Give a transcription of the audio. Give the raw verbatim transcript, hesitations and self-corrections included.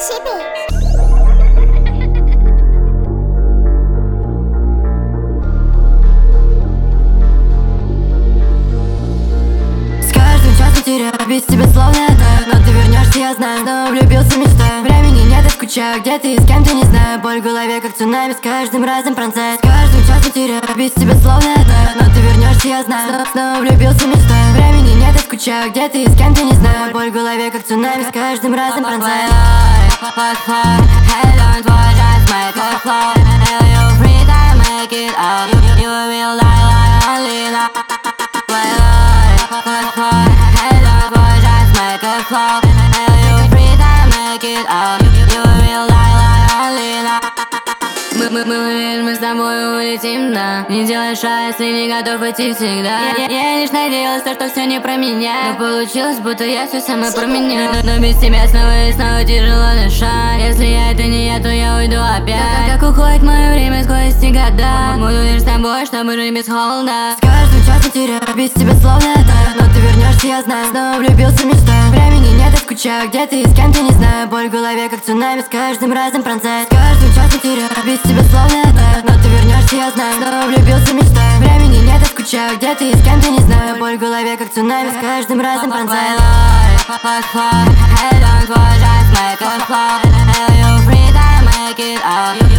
Теряю без тебя словно это, но ты вернешься, я знаю. Снова влюбился, мечтаю. Времени нет, я скучаю. Где ты и с кем, ты не знаю. Боль в голове, как цунами, с каждым разом пронзает. С каждым часом теряю без тебя словно это, но ты вернешься, я знаю. Снова, снова влюбился, мечтаю. Времени нет, я скучаю. Где ты и с кем, ты не знаю. Боль в голове, как цунами, с каждым разом пронзает. Мы, мы, мы, мы с тобой улетим, да. Не делай шаг, если не готов идти всегда. Я, я лишь надеялась, что все не про меня, но получилось, будто я все самое про меня. Но, но без тебя снова и снова тяжело дышать. Если я это не я, то я уйду опять. Так как уходит мое время сквозь эти года, буду лишь с тобой, чтобы жить без холода. С каждым часом теряю без тебя словно это, но ты вернешься, я знаю. Снова влюбился, мечтаю. Времени нет, я скучаю. Где ты и с кем, ты не знаю. Боль в голове, как цунами, с каждым разом пронзает. С каждым часом теряю без тебя словно это, но ты вернешься, я знаю. Снова влюбился, мечтаю. Времени нет, я скучаю. Где ты и с кем, ты не знаю. Боль в голове, как цунами, с каждым разом пронзает. Hey, don't worry, just make it flow. Hell, you free, then make it out.